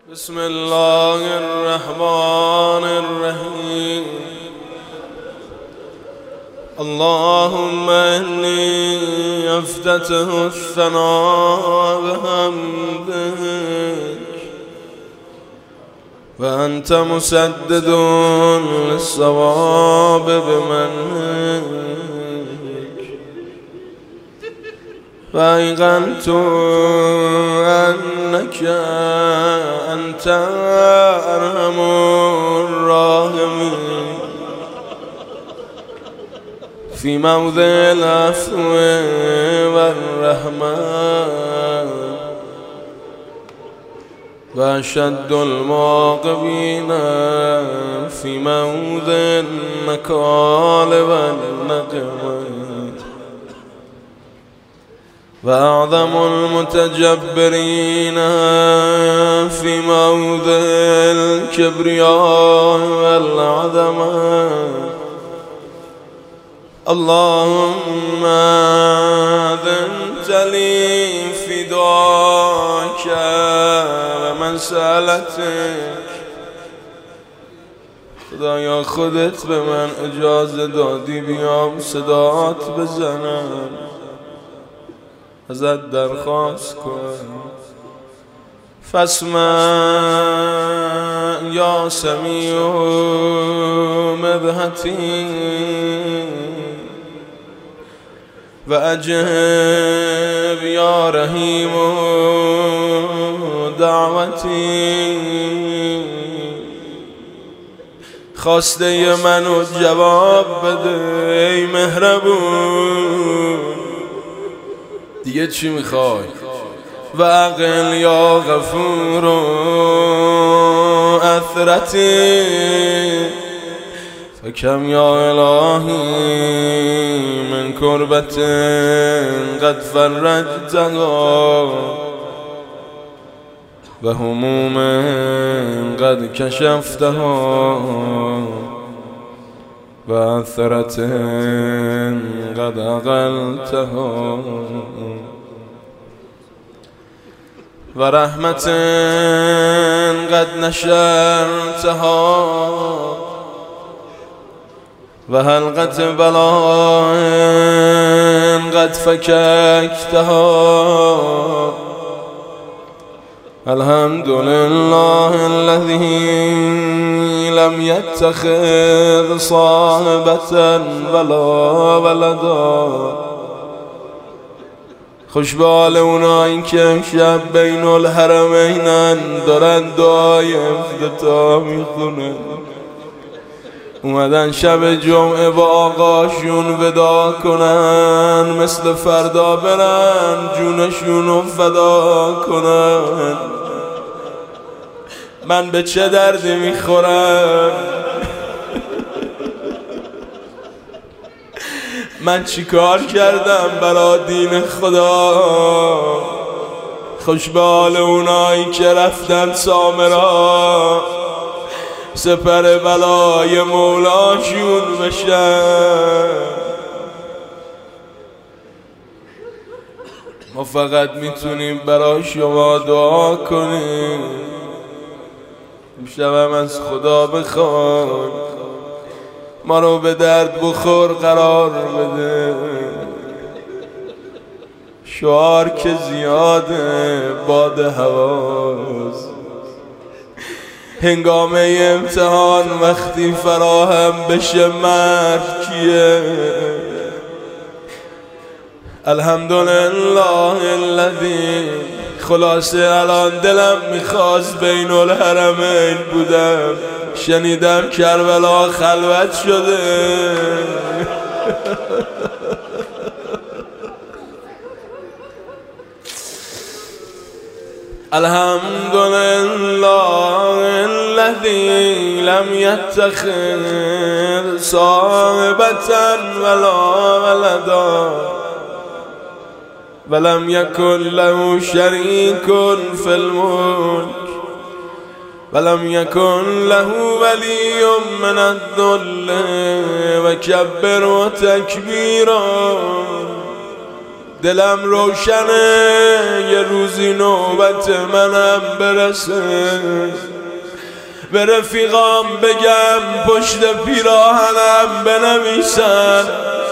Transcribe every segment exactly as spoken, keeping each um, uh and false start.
بسم الله الرحمن الرحيم. اللهم إني أفتتح الثناء بحمدك وأنت مسدد للصواب بمنك، فأيقنت أنك أنت أرحم الراحمين في موضع العفو والرحمة، وأشد المعاقبين في موضع النكال والنقمة، وأعظم المتجبرين في موضع الكبرياء والعظمة. اللهم أذنت لي فداك ومسألتك. خدایا خودت به من اجازه دادی بیام صدات بزنم، ازت درخواست کن. فاسمع یا سمیع مبهتی و اجب یا رحیم دعوتی. خواسته منو جواب بده ای مهربون، دیگه چی میخوای؟ و عقل یا غفور اثرتی، فکم یا الهی من کربت قد فرجتها و هموم قد کشفتها و اثرت قد اقلتها و رحمت قد نشرتها و حلقت بلاء قد فككتها. الحمد لله الذي لم يتخذ صاحبة ولا ولدا. خوش به حال اونایی که شب بین الحرمینن دارن دعای افتتاح میخونن، اومدن شب جمعه با آقاشون ودا کنن، مثل فردا برن جونشونو فدا کنن. من به چه دردی میخورم؟ من چی کار کردم برا دین خدا؟ خوش به حال اونایی که رفتن سامرا سپر بلای مولاشون بشن. ما فقط میتونیم برای شما دعا کنیم، امشبم از خدا بخوای ما رو به درد بخور قرار بده. شعار که زیاده باد هواست، هنگام امتحان وقتی فراهم بشه مرد کیه؟ الحمدلله الذی. خلاصه الان دلم میخواست بین الحرمین بودم، شنیدم کربلا خلوت شده. الحمدلله الذي لم يتخذ صاحبة ولا ولدا ولم يكن له شريك في الملك ولم يكن له ولي من الذل وكبره تكبيرا. دلم روشنه یه روزی نوبت منم برسه، به رفیقام بگم پشت پیراهنم بنویسن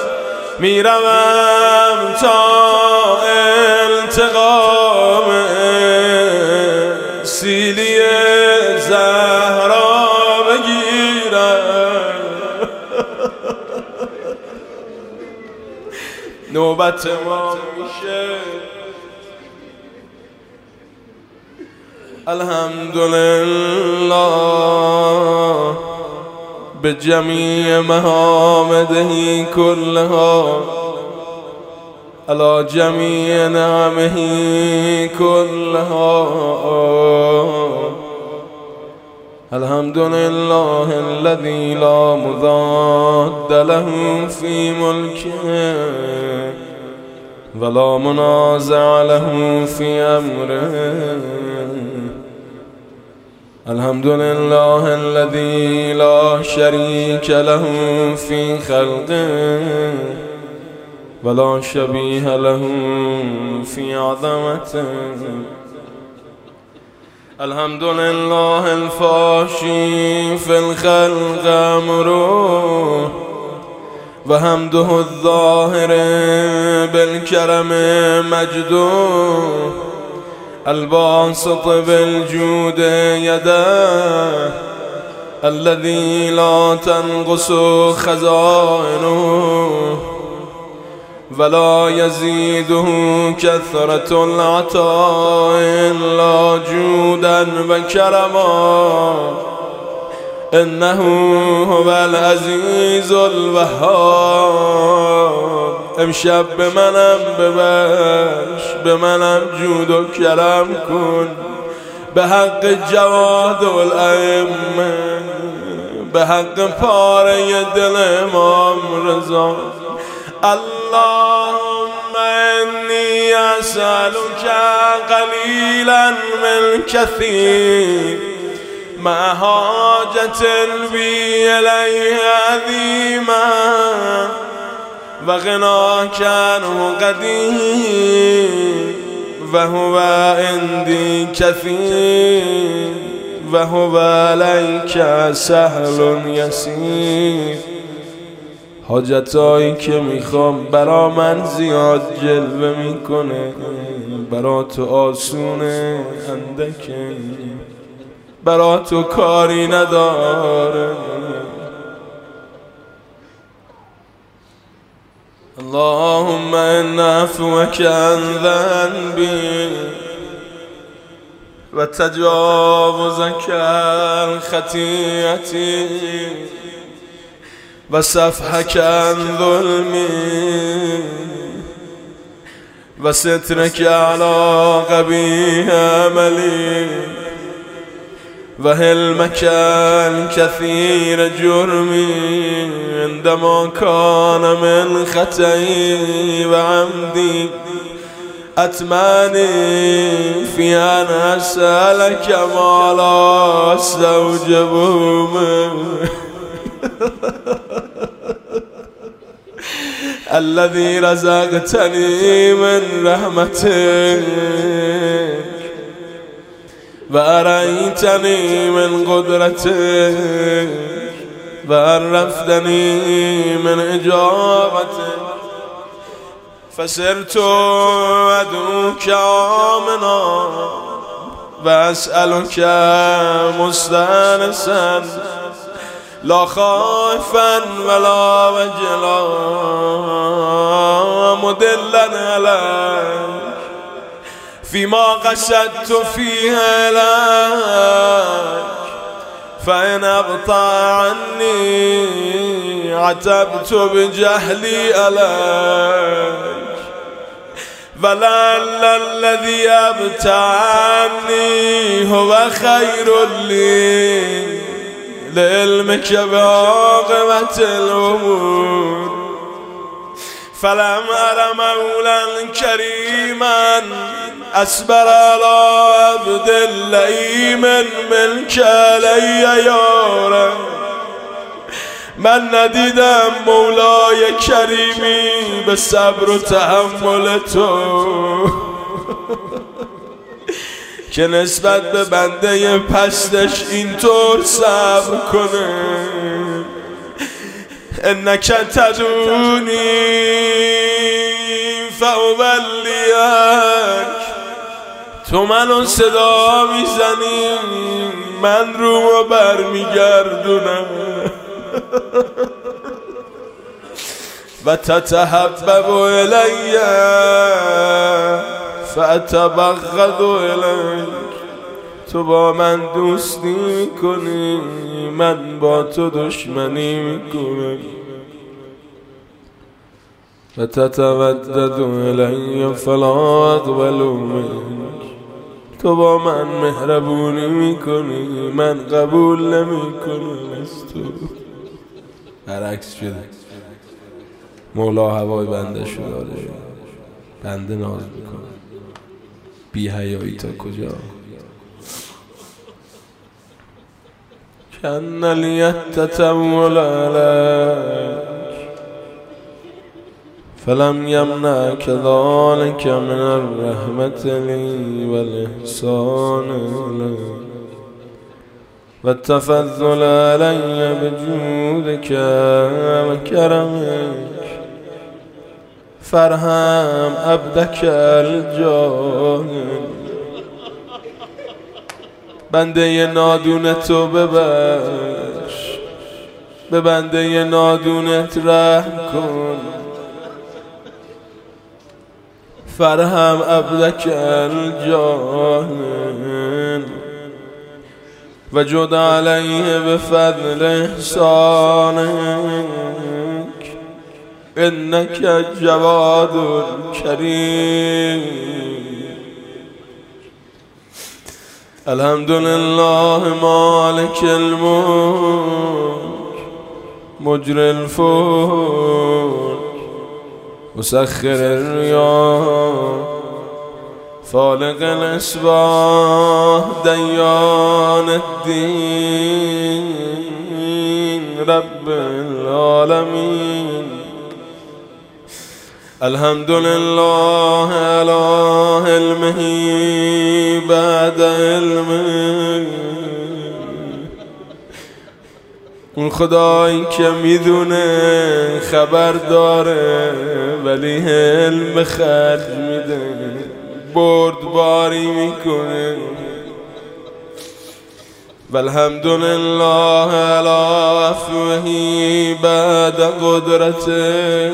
میروم تا التقام سیلی زهرا بگیرم. نوبت ما میشه الحمدلله بجميع محامده كلها على جميع نعمه كلها. الحمد لله الذي لا مضاد له في ملكه ولا منازع له في أمره. الحمد لله الذي لا شريك له في خلقه ولا شبيه له في عظمته. الحمد لله الفاشي في الخلق أمره وحمده الظاهر بالكرم مجده الباسط بالجود يده الذي لا تنقص خزائنه ولا يزيده كثرة العطاء إلا جودا وكرما. إنه هو العزيز الوهاب. امشب به منم ببخش، به منم جود و کرم کن، به حق جواد الائمه، به حق پاره دل امام رضا. اللهم إني أسألك قليلا من كثير مع حاجة بي إليه عظيما وغناك عنه قدير وهو عندي كثير وهو عليك سهل يسير. حاجتایی که میخوام برا من زیاد جلوه میکنه، برا تو آسونه اندکه، برا تو کاری نداره. اللهم ان عفوك عن ذنبي وتجاوزك عن خطيئتي وصفحك عن ظلمي وسترك على قبيح عملي وحلمك عن كثير جرمي عندما كان من خطئي وعمدي. أتمني في أن أسألك ما لا أستوجبه منك الذي رزقتني من رحمتك وأريتني من قدرتك وعرفتني من إجابتك فسرت أدعوك آمنا وأسألك مستأنسا لا خائفا ولا وجلا مدلا عليك فيما قصدت فيها لك فإن أبطأ عني عتبت بجهلي عليك ولعل الذي أبطأ عني هو خير لي لعلمك بعاقبة الأمور. فلم أر مولا كريما أصبر على عبد لئيم منك علي يا رب من ندیدم مولای کریمی به صبر و تحمل تو که نسبت به بنده پستش اینطور صبر کنه. انک تدونی فاولیک، تو منو صدا میزنی من رو برمیگردونم. و تتحبب الی فاتبغض الیک، تو با من دوستی میکنی من با تو دشمنی میکنم. و تتودد الی فلا اقبل منک، تو با من مهربونی میکنی من قبول نمیکنم از تو. برعکس شده، مولا هوای بنده شو داره، بنده ناز میکنه. بی حیایی تا کجا؟ کن لیتتول علیک فلم یمنعک ذلک من الرحمة لی والاحسان الیک والتفضل علی بجودک و کرمک فرهم عبدک الجاهل. بنده نادون تو ببخش، به بنده نادونت رحم کن. فرهم عبدک الجاهل و جد علیه بفضل احسانک انک جواد کریم. الحمدلله مالک الملک مجری الفلک مسخر الریاح فالق الاصباح دیان الدین رب العالمین. الحمدلله علی علمه بعد علمه، اون خدایی که میدونه خبر داره ولی علم به خرج میده، بردباری میکنه. والحمدلله علی عفوه بعد قدرته،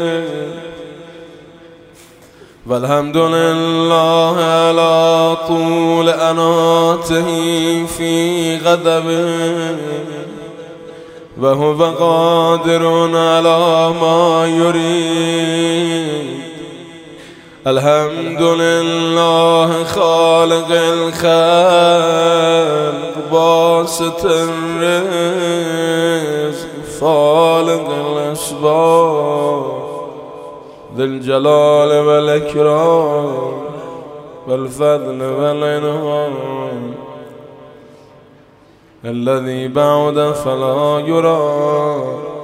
والحمدلله علی طول اناته فی غضبه و هو قادر علی ما یرید. الحمدلله خالق الخلق باسط الرزق فالق الاسباب ذی الجلال والاکرام والفضل والانعام الذي بعد فلا يرى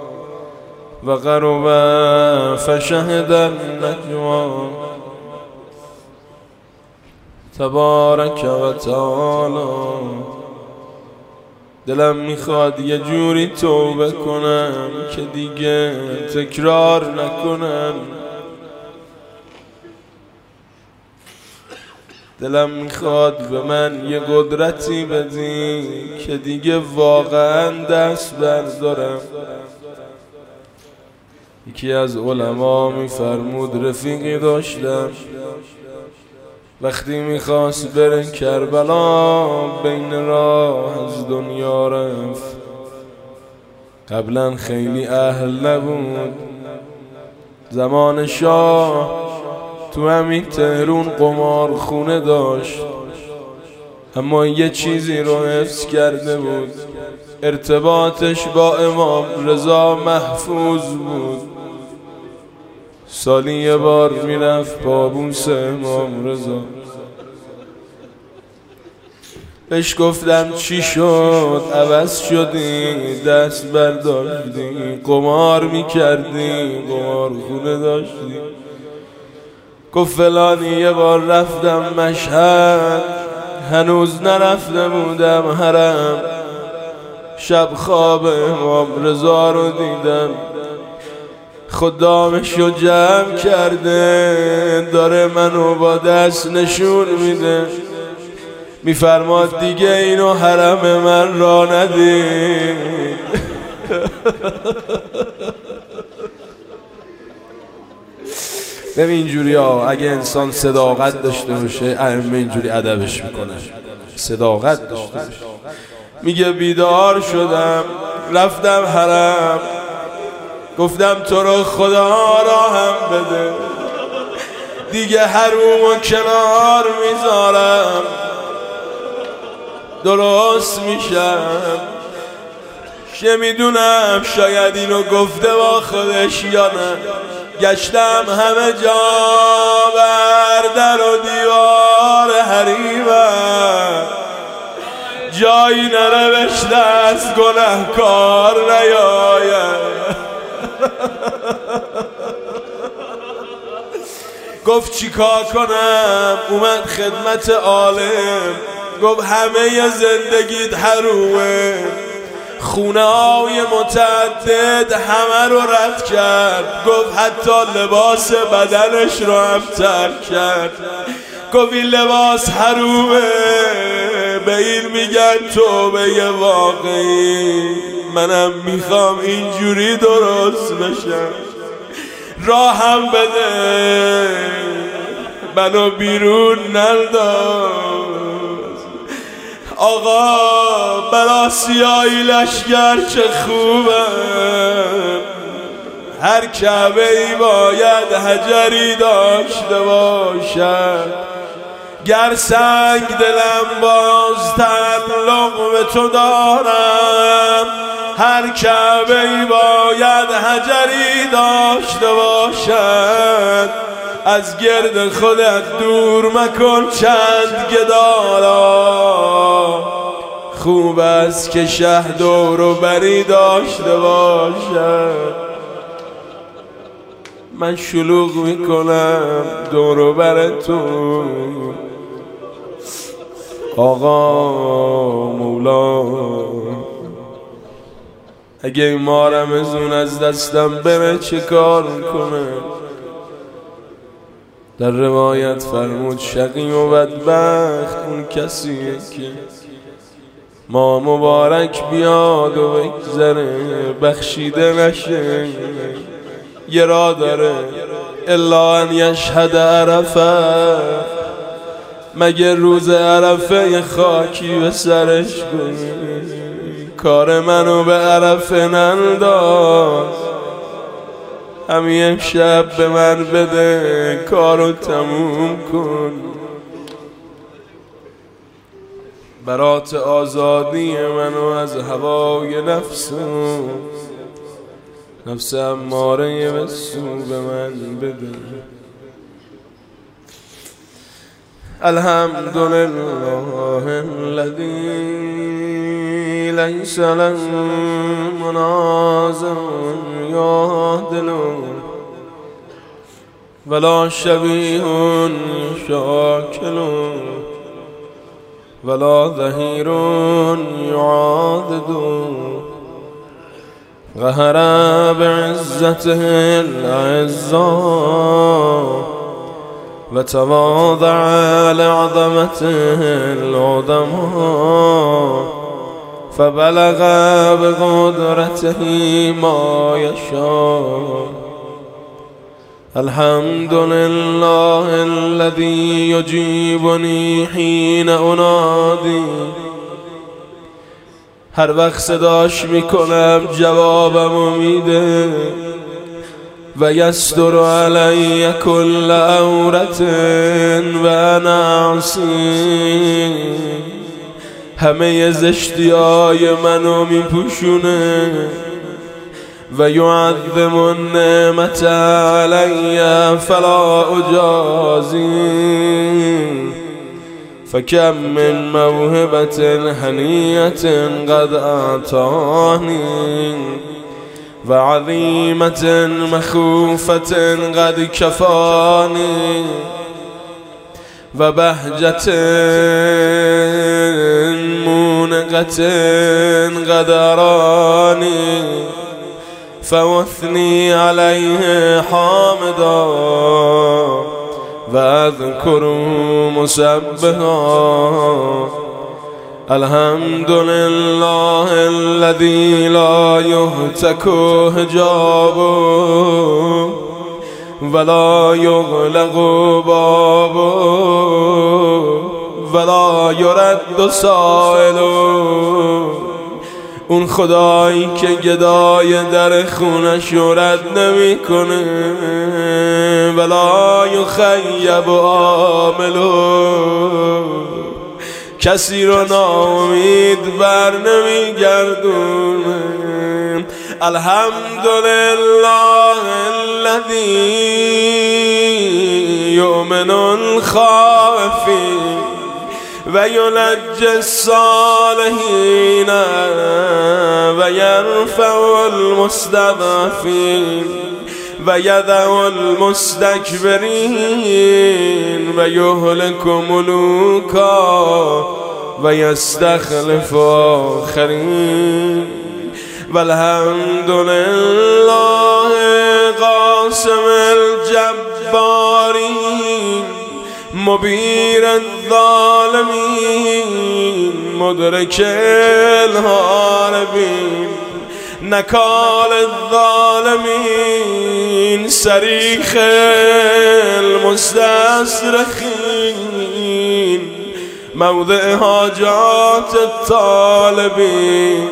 وقرب فشهد النجوى. تبارک و تعالی. دلم میخواد یه جوری توبه کنم که دیگه تکرار نکنم. دلم میخواد به من یه قدرتی بدی که دیگه واقعا دست بردارم. یکی از علما میفرمود رفیقی داشتم وقتی میخواست بره کربلا بین راه از دنیا رفت. قبلا خیلی اهل نبود، زمان شاه تو همین تهرون قمار خونه داشت، اما یه چیزی رو حفظ کرده بود، ارتباطش با امام رضا محفوظ بود. سالی یه بار میرفت پابوس امام رضا. بهش گفتم چی شد؟ عوض شدی، دست برداشتی، قمار میکردی، قمار خونه داشتی. گفت فلانی یه بار رفتم مشهد، هنوز نرفته بودم حرم، شب خواب امام رضا رو دیدم، خدامشو جمع کرده، داره منو با دست نشون میده، میفرماد دیگه اینو حرم من را ندید. ببین اینجوری ها، اگه انسان صداقت داشته باشه ائمه اینجوری ادبش میکنه، صداقت داشته باشه. میگه بیدار شدم رفتم حرم، گفتم تو رو خدا راهم بده، دیگه حروم و کنار میذارم، درست میشم. چه میدونم شاید اینو گفته با خودش یا نه. گشتم همه جا بر در و دیوار حریمم، جایی ننوشته از گنهکار نیاید. گفت چی کار کنم؟ اومد خدمت عالم، گفت همه زندگیت حرومه، خونه های متعدد همه رو رد کرد، گفت حتی لباس بدنش رو هم ترک کرد. گفت این لباس حرومه، به این میگن توبه واقعی، منم میخوام اینجوری درست بشم، راهم بده، منو بیرون ننداز. آقا برا سیاهی لشگر چه خوبم، هر کعبه ای باید حجری داشته باشد، گر سنگ دلم باز تعلق به تو دارم، هر کعبه ای باید حجری داشته باشد، از گرد خودت دور مکن چند گدالا، خوب است که شه دور و بری داشته باشد. من شلوغ میکنم دور و بر تو آقا مولا، اگه این ماه رمضان از دستم بره چه کار کنه؟ در روایت فرمود شقی و بدبخت اون کسیه که ما مبارک بیاد و بگذره بخشیده نشه. یه را داره الا ان یشهد عرفه، مگه روز عرفه یه خاکی به سرش کنی، کار منو به عرفه ننداز، همین امشب به من بده کارو تموم کن. برات آزادی منو از هوای نفس نفس اماره به سو به من بده. الحمدلله الذی لیس له منازع یعدل ولا شبیه شاکل ولا ظهیر یعاضد، قهر بعزته الاعزاء و تواضع لعظمته العظماء، فبلغ بقدرته ما يشاء. الحمد لله الذي يجيبني حين انادي، هر وقت صداش میکنم جوابمو میده. و یستر علی کل عورت و انا عصی، همه زشتیای منو میپوشونه. و یعظم النعمت علی فلا اجازی، فكم من موهبة هنية قد أعطاني وعظيمة مخوفة قد كفاني وبهجة مونقة قد أراني فوثني عليه حامدا واذكر مسبحا الحمد لله الذي لا يهتك حجابه ولا يغلق بابه ولا يرد سائله. اون خدایی که گدای در خونش رد نمی کنه ولا یخیب عامله، کسی رو ناامید بر نمی گردونه. الحمدلله الذی یؤمن الخائفین و ینجی الصالحین و یرفع المستضعفین و یدع المستکبرین و یهلک ملوکا و یستخلف آخرین. والحمد لله قاسم الجبارین مبیر الظالمین مدرک الهاربین نکال الظالمین صریخ المستصرخین موضع حاجات الطالبین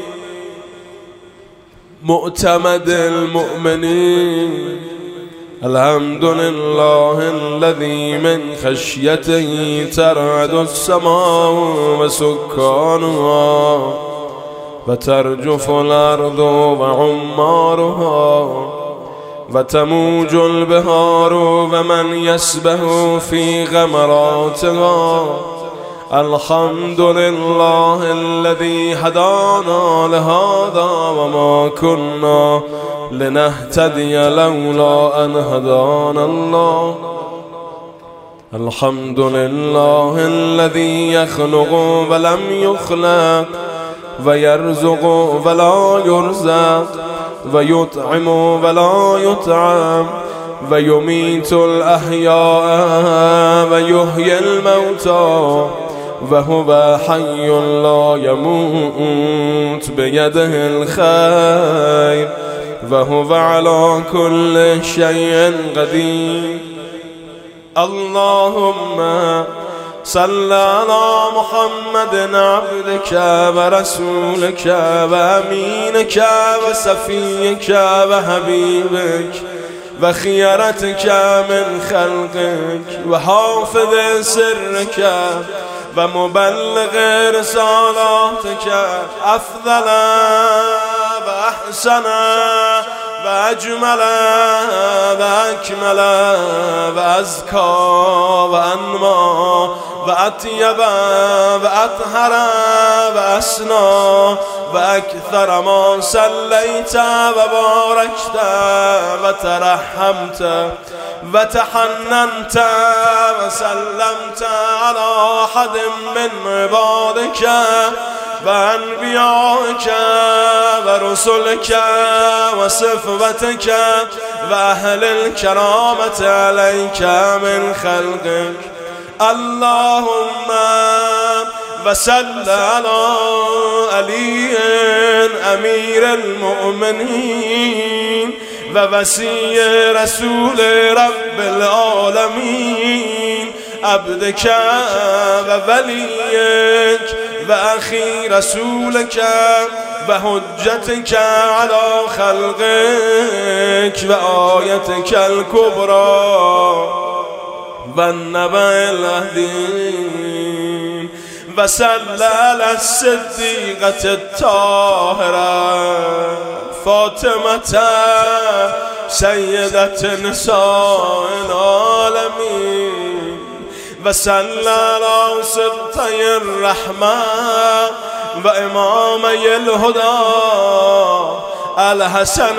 معتمد المؤمنين. الحمد لله الذي من خشيته ترعد السماء وسكانها وترجف الأرض وعمارها وتموج البحار ومن يسبح في غمراتها. الحمد لله الذي هدانا لهذا وما كنا لنهتدي لولا أن هدانا الله. الحمد لله الذي يخلق ولم يخلق ويرزق ولا يرزق ويطعم ولا يطعم ويميت الأحياء ويحيي الموتى وهو حي لا يموت بيده الخير وهو على كل شيء قدير. اللهم صل على محمد عبدك ورسولك وأمينك وصفيك وحبيبك وخيرتك من خلقك وحافظ سرك ومبلغ رسالاتك أفضل وأحسن وأجمل وأكمل وأزكى وأنمى وأطيب وأطهر وأسنى وأكثر ما صليت وباركت وترحمت وتحننت وسلمت على أحد من عبادك وأنبيائك ورسلك وصفوتك وأهل الكرامة عليك من خلقك. اللهم وصل على علي أمير المؤمنين ووصي رسول رب العالمين عبدك ووليك وأخي رسولك وحجتك على خلقك وآيتك الكبرى والنبأ العظيم. وصل على الصديقة الطاهرة فاطمة سيدة نساء العالمين وصل على سبطي الرحمة وإمامي الهدى الحسن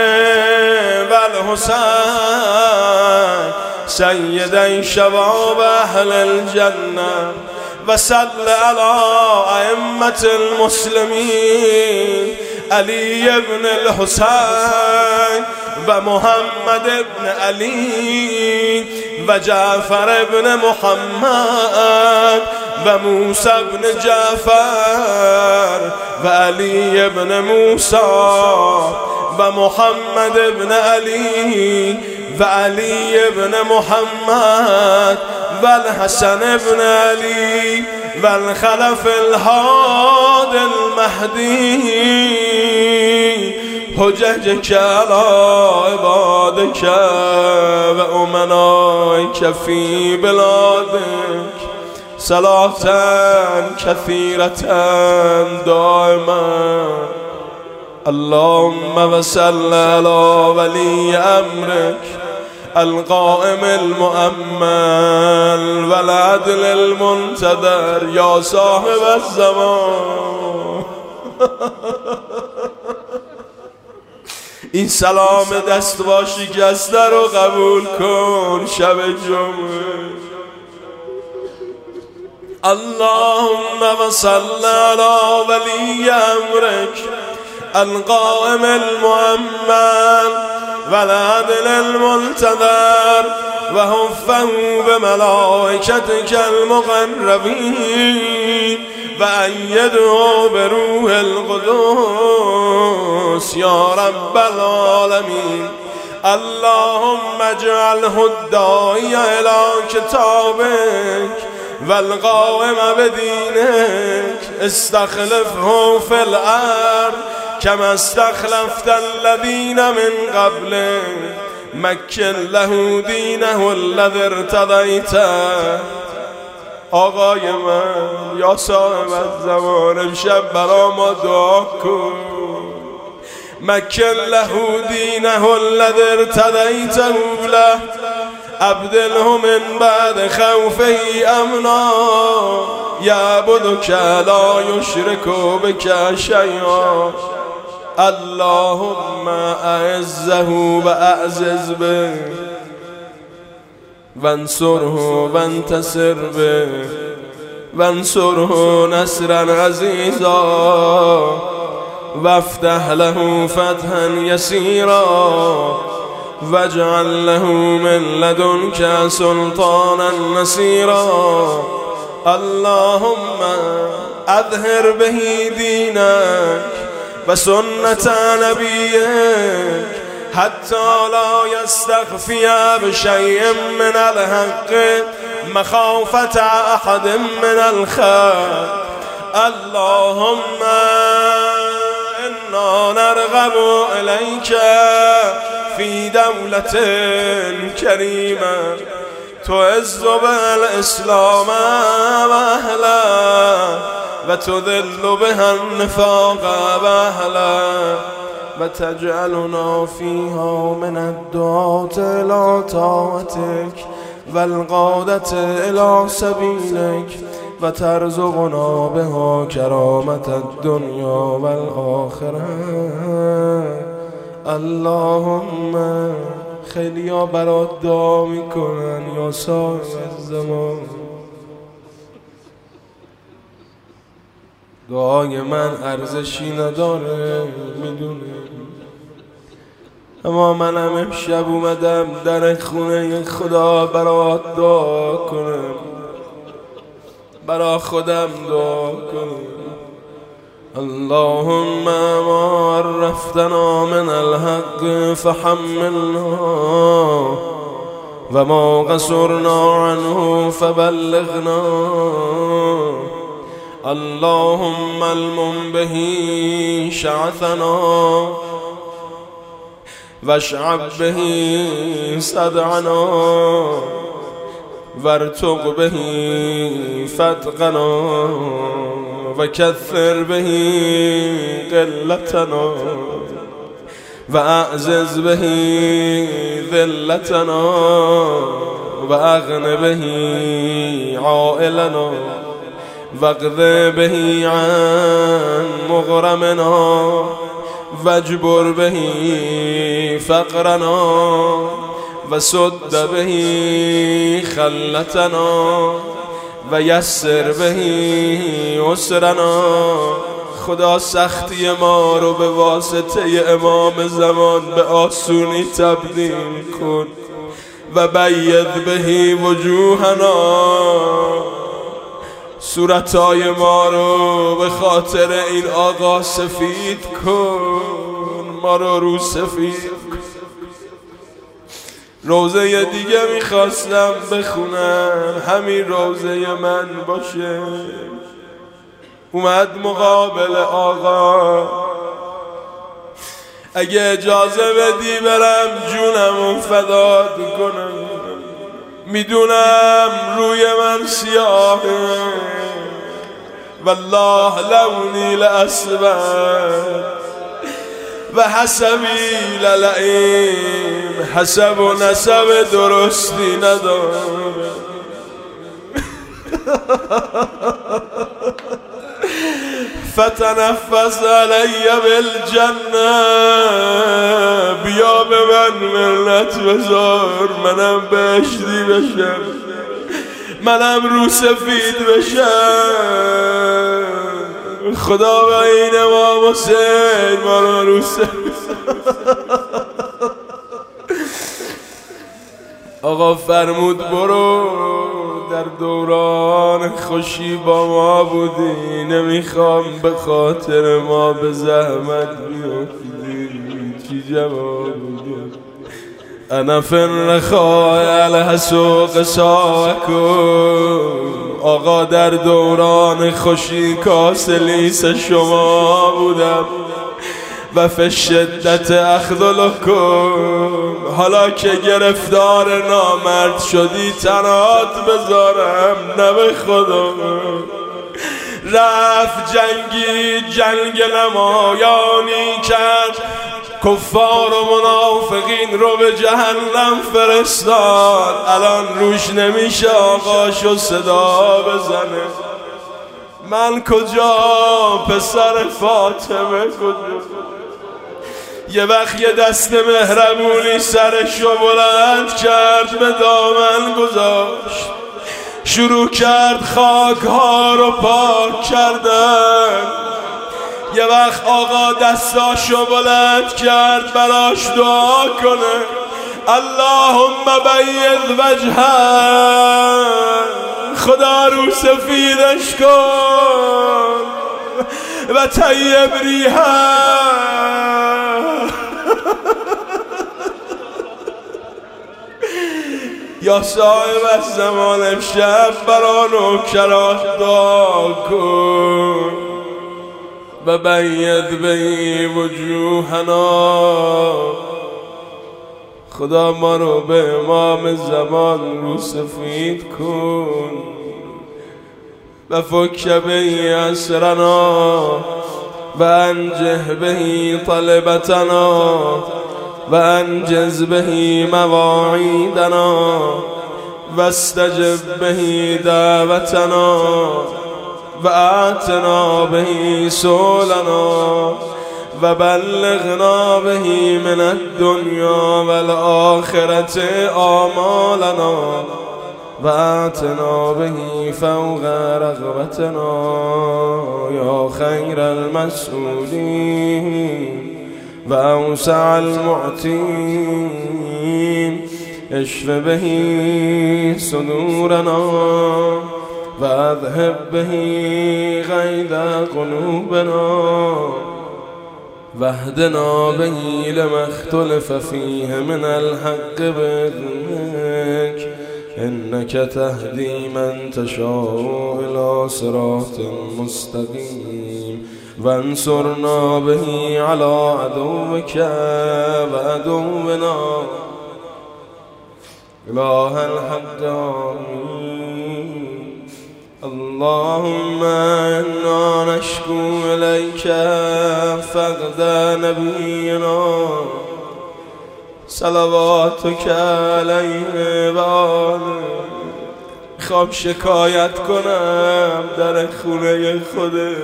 والحسين سيدي شباب أهل الجنة وصل على أئمة المسلمين علي بن الحسين ومحمد بن علي وجعفر بن محمد وموسى بن جعفر وعلي بن موسى ومحمد بن علي وعلي بن محمد والحسن بن علي والخلف الهادي المهدي حججك على عبادك وأمنائك في بلادك صلاة كثيرة دائما. اللهم وصل على ولي أمرك القائم المؤمل والعدل المنتظر يا صاحب الزمان. این سلام دست با شکسته رو قبول کن شب جمعه. اللهم وصل على ولي أمرك القائم المؤمن والعدل المنتظر وحفه بملائكتك المقربين وأيده بروح القدس يا رب العالمين. اللهم اجعله الداعي إلى كتابك والقائم بدينك استخلفه في الأرض كما استخلفت الذين من قبله مكن له دينه الذي ارتضيته. آقای من یا صاحب الزمان امشب برا ما دعا کن. مکن له دینه الذی ارتضیته له ابدله من بعد خوفه امنا یعبدک لا یشرک بک شیئا. اللهم اعزه واعزز به وانصره وانتصر به وانصره نصرا عزيزا وافتح له فتحا يسيرا واجعل له من لدنك سلطانا نصيرا. اللهم اظهر به دينك وسنة نبيك حتى لا يستخفي بشيء من الحق مخافة أحد من الخلق. اللهم إنا نرغب إليك في دولة كريمة تعز بها الإسلام وأهله وتذل بها النفاق وأهله وتجعلنا فيها من الدعاة إلى طاعتك والقادة إلى سبيلك وترزقنا بها كرامة الدنيا والآخرة. اللهم خیلی ها برات دعا میکنن یا صاحب الزمان. دعای من ارزشی نداره میدونه، اما منم امشب اومدم در خونه خدا برات دعا کنم، برا خودم دعا کنم. اللهم ما عرفتنا من الحق فحملنا وما قصرنا عنه فبلغنا. اللهم المم به شعثنا واشعب به صدعنا وارتق به فتقنا وكثر به قلتنا واعزز به ذلتنا وأغن به عائلنا واقض به عن مغرمنا واجبر به فقرنا وسد به خلتنا ویسر به عسرنا. خدا سختی ما رو به واسطه امام زمان به آسونی تبدیل کن و بید بهی وجوهنا. صورتای ما رو به خاطر این آقا سفید کن، ما رو رو سفید کن. روزه دیگه میخواستم بخونم، همین روزه من باشه. اومد مقابل آقا، اگه اجازه بدی برم جونم فدات کنم. میدونم روی من سیاهه والله لونی لأسود و حسبی للعیم، حسب و نسب درستی ندارم. فتنفس علی بالجنه، بیا به من منت بذار منم بهشتی بشم، منم رو سفید بشم. خدا به این امام حسین ما رو رو سفید. آقا فرمود برو، در دوران خوشی با ما بودی، نمیخوام به خاطر ما به زحمت بیافتی. چی جواب بودی؟ انا فی الرخاء الحسوق ساکم. آقا در دوران خوشی کاسلیس شما بودم و فی شدت اخذلکم. حالا که گرفتار نامرد شدی تنات بذارم، نه به خدا. رفت جنگی جنگ نمایانی کرد، کفار و منافقین رو به جهنم فرستاد. الان روش نمیشه آقاشو صدا بزنه. من کجا پسر فاطمه کجا؟ یه وقت یه دست مهربونی سرشو بلند کرد، به دامن گذاشت، شروع کرد خاک ها رو پاک کردن. یه وقت آقا دستاشو بلند کرد براش دعا کنه، اللهم بید وجهه، خدا رو سفیدش کن و طیب ریحه. یا صاحب از زمان امشب برا نوکرات دعا کن و بید بهی وجوهنا. خدا ما رو به امام زمان رو سفید کن و فک بهی اسرنا و انجه بهی طلبتنا و انجز بهی مواعیدنا و استجب بهی دعوتنا و آتنا بهی سولنا و بلغنا بهی من الدنیا و الآخرت آمالنا و آتنا بهی فوق رغبتنا یا خیر المسئولین و اوسع المعطین. اشف بهی صدورنا و اذهب بهی غید قلوبنا و اهدنا بهی لما اختلف فیه من الحق بإذنک انک تهدی من تشاء الی صراط مستقیم و انصرنا بهی علی عدوک و عدونا اله الحق آمین. اللهم انا نشکو الیک فقد نبینا صلواتک علیه و آله. میخوام شکایت کنم در خونه خودت.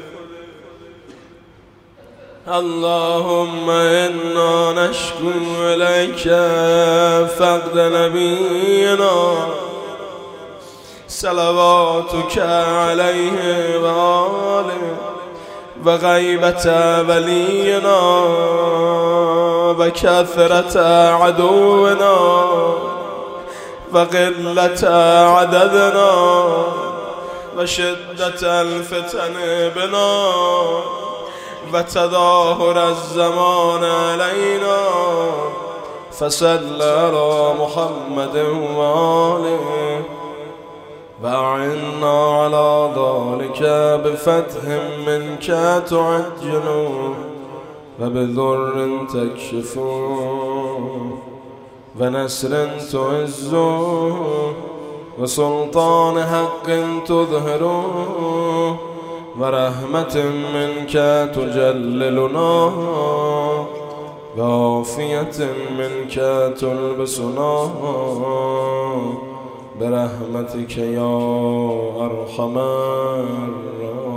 اللهم انا نشکو الیک فقد نبینا صلواتک علیه و آله و غیبت ولینا و کثرت عدونا و قلت عددنا و شدت الفتن بنا و تداهر الزمان علینا فصل علی محمد و آله و اعنا علی ذلك بفتح منک تعجل و بضر تکشف و نصر تعز و سلطان حق تظهر و رحمت منک تجللنا و عافیت منک تلبسنا برحمتک یا ارحم الراحمین.